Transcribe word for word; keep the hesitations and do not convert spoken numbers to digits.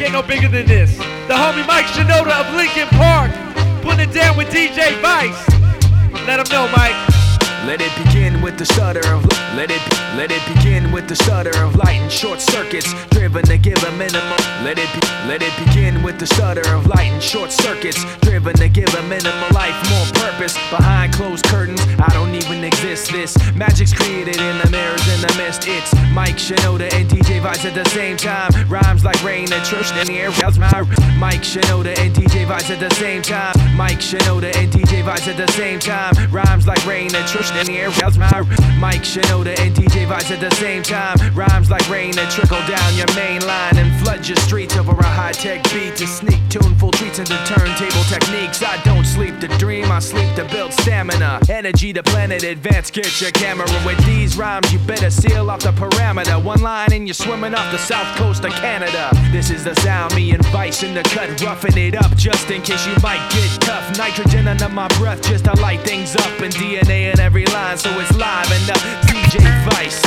get no bigger than this. The homie Mike Shinoda of Lincoln Park, putting it down with D J Vice. Let him know, Mike. Let it begin with the stutter of let it let it begin with the stutter of light and short circuits, driven to give a minimum. Let it be, let it begin with the stutter of light and short circuits, driven to give a minimal life more purpose. Behind closed curtains, I don't even exist. This magic's created in the mirrors in the mist. It's Mike Shinoda and D J Vice at the same time. Rhymes like rain and church in the air. Mike Shinoda and D J Vice at the same time. Mike Shinoda and D J Vice at the same time. Rhymes like rain and church in the air. Mike Shinoda and D J Vice at the same time. Rhymes like rain that trickle down your main line and flood your streets over a high-tech beat to sneak tuneful treats into turntable techniques. I don't sleep to dream, I sleep to build stamina, energy to planet advance. Get your camera with these rhymes, you better seal off the parameter. One line and you're swimming off the south coast of Canada. This is the sound, me and Vice in the cut, roughing it up just in case you might get tough. Nitrogen under my breath just to light things up, and D N A in every line so it's live and up. D J Vice.